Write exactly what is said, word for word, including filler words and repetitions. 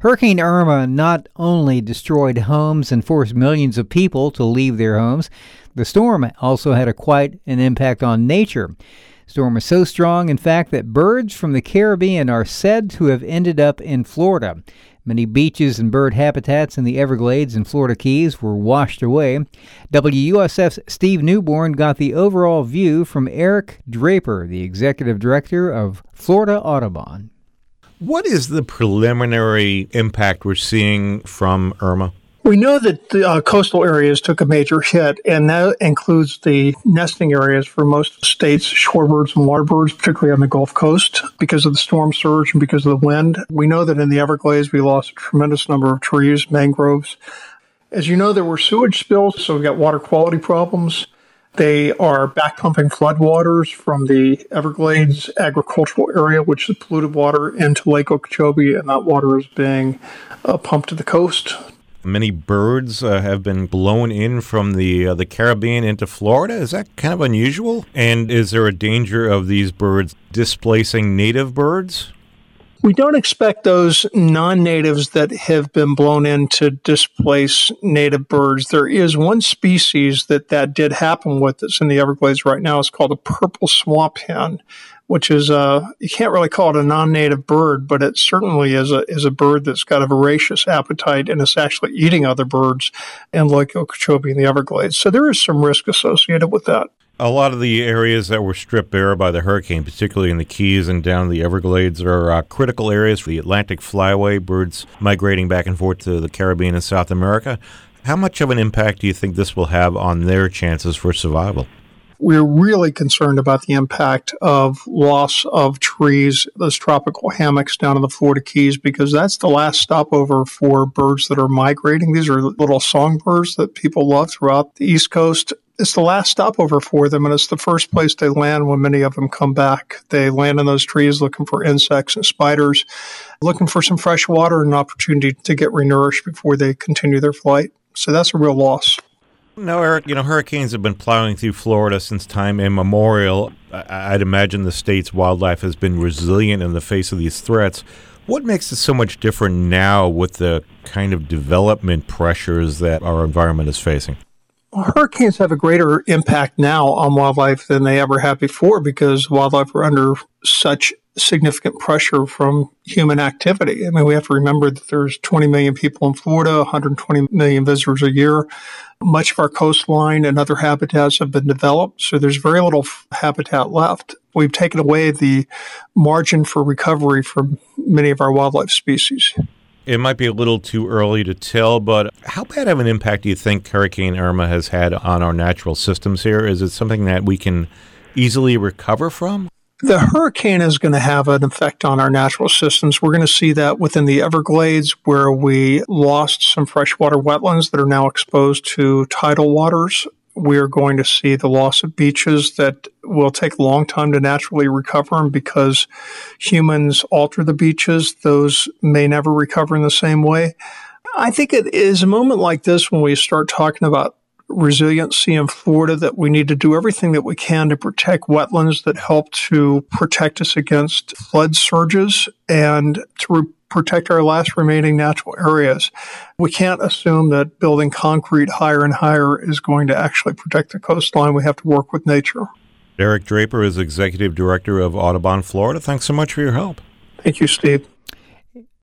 Hurricane Irma not only destroyed homes and forced millions of people to leave their homes, the storm also had a quite an impact on nature. The storm is so strong, in fact, that birds from the Caribbean are said to have ended up in Florida. Many beaches and bird habitats in the Everglades and Florida Keys were washed away. W U S F's Steve Newborn got the overall view from Eric Draper, the executive director of Florida Audubon. What is the preliminary impact we're seeing from Irma? We know that the uh, coastal areas took a major hit, and that includes the nesting areas for most states, shorebirds and waterbirds, particularly on the Gulf Coast, because of the storm surge and because of the wind. We know that in the Everglades, we lost a tremendous number of trees, mangroves. As you know, there were sewage spills, so we've got water quality problems. They are back-pumping floodwaters from the Everglades agricultural area, which is polluted water, into Lake Okeechobee, and that water is being uh, pumped to the coast. Many birds uh, have been blown in from the uh, the Caribbean into Florida. Is that kind of unusual? And is there a danger of these birds displacing native birds? We don't expect those non-natives that have been blown in to displace native birds. There is one species that that did happen with that's in the Everglades right now. It's called a purple swamp hen, which is a, you can't really call it a non-native bird, but it certainly is a is a bird that's got a voracious appetite, and it's actually eating other birds in Lake Okeechobee in the Everglades. So there is some risk associated with that. A lot of the areas that were stripped bare by the hurricane, particularly in the Keys and down the Everglades, are uh, critical areas for the Atlantic Flyway, birds migrating back and forth to the Caribbean and South America. How much of an impact do you think this will have on their chances for survival? We're really concerned about the impact of loss of trees, those tropical hammocks down in the Florida Keys, because that's the last stopover for birds that are migrating. These are little songbirds that people love throughout the East Coast. It's the last stopover for them, and it's the first place they land when many of them come back. They land in those trees looking for insects and spiders, looking for some fresh water and an opportunity to get renourished before they continue their flight. So that's a real loss. No, Eric, you know, hurricanes have been plowing through Florida since time immemorial. I'd imagine the state's wildlife has been resilient in the face of these threats. What makes it so much different now with the kind of development pressures that our environment is facing? Well, hurricanes have a greater impact now on wildlife than they ever have before because wildlife are under such significant pressure from human activity. I mean, we have to remember that there's twenty million people in Florida, one hundred twenty million visitors a year. Much of our coastline and other habitats have been developed, so there's very little habitat left. We've taken away the margin for recovery for many of our wildlife species. It might be a little too early to tell, but how bad of an impact do you think Hurricane Irma has had on our natural systems here? Is it something that we can easily recover from? The hurricane is going to have an effect on our natural systems. We're going to see that within the Everglades, where we lost some freshwater wetlands that are now exposed to tidal waters. We're going to see the loss of beaches that will take a long time to naturally recover. And because humans alter the beaches, those may never recover in the same way. I think it is a moment like this when we start talking about resiliency in Florida that we need to do everything that we can to protect wetlands that help to protect us against flood surges and to re- protect our last remaining natural areas. We can't assume that building concrete higher and higher is going to actually protect the coastline. We have to work with nature. Eric Draper is Executive Director of Audubon, Florida. Thanks so much for your help. Thank you, Steve.